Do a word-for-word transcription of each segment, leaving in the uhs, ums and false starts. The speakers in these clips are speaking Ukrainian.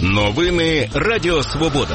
Новини Радіо Свобода.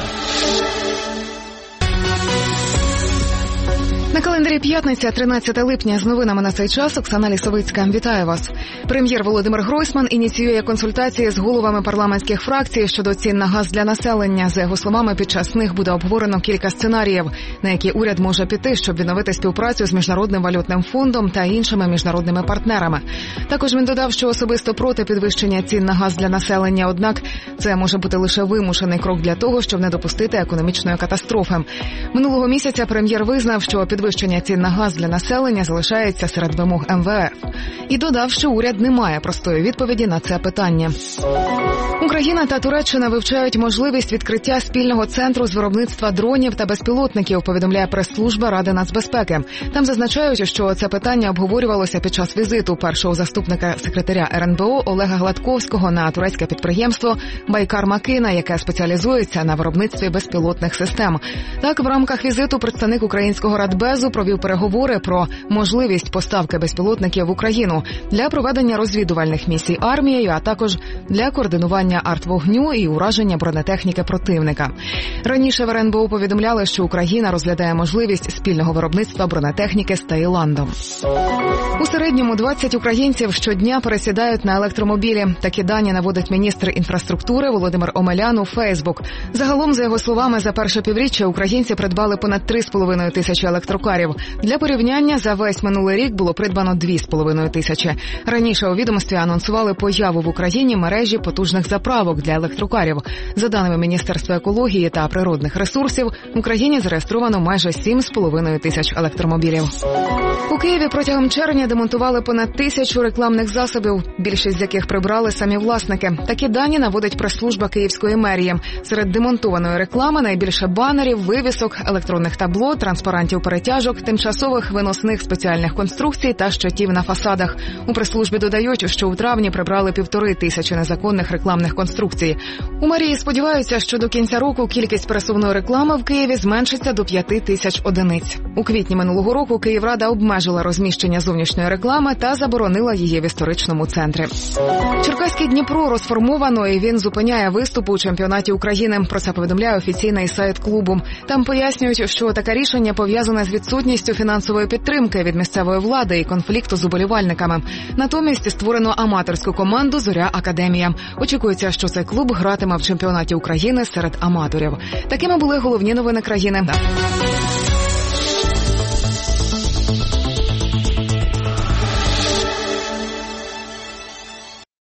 На календарі п'ятниця, тринадцяте липня. З новинами на цей час Оксана Лісовицька. Вітаю вас. Прем'єр Володимир Гройсман ініціює консультації з головами парламентських фракцій щодо цін на газ для населення. За його словами, під час них буде обговорено кілька сценаріїв, на які уряд може піти, щоб відновити співпрацю з Міжнародним валютним фондом та іншими міжнародними партнерами. Також він додав, що особисто проти підвищення цін на газ для населення, однак це може бути лише вимушений крок для того, щоб не допустити економічної катастрофи. Минулого місяця прем'єр визнав, що підвищення цін на газ для населення залишається серед вимог ем ве еф. І додав, що уряд не має простої відповіді на це питання. Україна та Туреччина вивчають можливість відкриття спільного центру з виробництва дронів та безпілотників, повідомляє прес-служба Ради нацбезпеки. Там зазначають, що це питання обговорювалося під час візиту першого заступника секретаря ер ен бе о Олега Гладковського на турецьке підприємство «Байкар Макина», яке спеціалізується на виробництві безпілотних систем. Так, в рамках візиту представник українського Радбезу провів переговори про можливість поставки безпілотників в Україну для проведення розвідувальних місій армією, а також для координування артвогню і ураження бронетехніки противника. Раніше в ер ен бе о повідомляли, що Україна розглядає можливість спільного виробництва бронетехніки з Таїландом. У середньому двадцять українців щодня пересідають на електромобілі. Такі дані наводить міністр інфраструктури Володимир Омелян у Фейсбук. Загалом, за його словами, за перше півріччя українці придбали понад три з половиною тисячі електрокарів. Для порівняння, за весь минулий рік було придбано дві з половиною тисячі. Раніше у відомстві анонсували появу в Україні мережі потужних заправок для електрокарів. За даними Міністерства екології та природних ресурсів, в Україні зареєстровано майже сім з половиною тисяч електромобілів. У Києві протягом червня демонтували понад тисячу рекламних засобів, більшість з яких прибрали самі власники. Такі дані наводить прес-служба Київської мерії. Серед демонтованої реклами найбільше банерів, вивісок, електронних табло, транспарантів перетяжок, тимчасових виносних спеціальних конструкцій та щитів на фасадах. У прес-службі додають, що у травні прибрали півтори тисячі незаконних рекламних конструкцій. У мерії сподіваються, що до кінця року кількість пересувної реклами в Києві зменшиться до п'яти тисяч одиниць. У квітні минулого року Київрада обмежила розміщення зовнішньої реклами та заборонила її в історичному центрі. Черкаський Дніпро розформовано, і він зупиняє виступи у чемпіонаті України. Про це повідомляє офіційний сайт клубу. Там пояснюють, що таке рішення пов'язане з відсутністю фінансової підтримки від місцевої влади і конфлікту з уболівальниками. Натомість створено аматорську команду «Зоря Академія». Очікується, що цей клуб гратиме в чемпіонаті України серед аматорів. Такими були головні новини країни.